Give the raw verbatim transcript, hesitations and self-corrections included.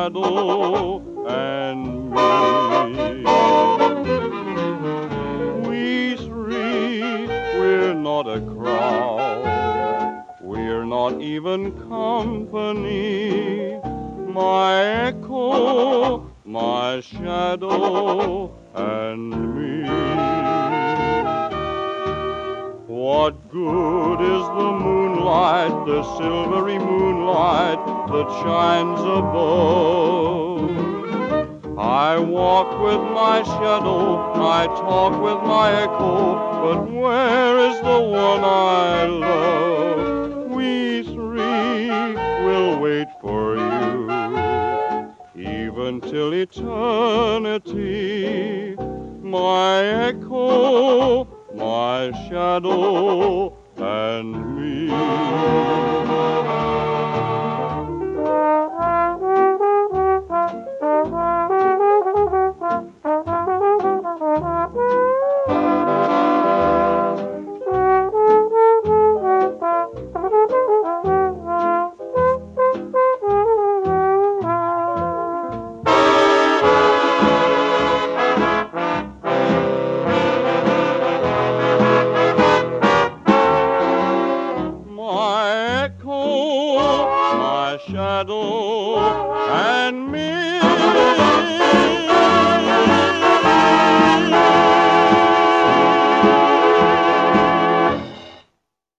shadow and me. We three, we're not a crowd, we're not even company. My echo, my shadow, and me. What good is the moonlight, the silvery moonlight that shines above? I walk with my shadow, I talk with my echo, but where is the one I love? We three will wait for you, even till eternity. My echo, my shadow, and me. My echo, my shadow, and me.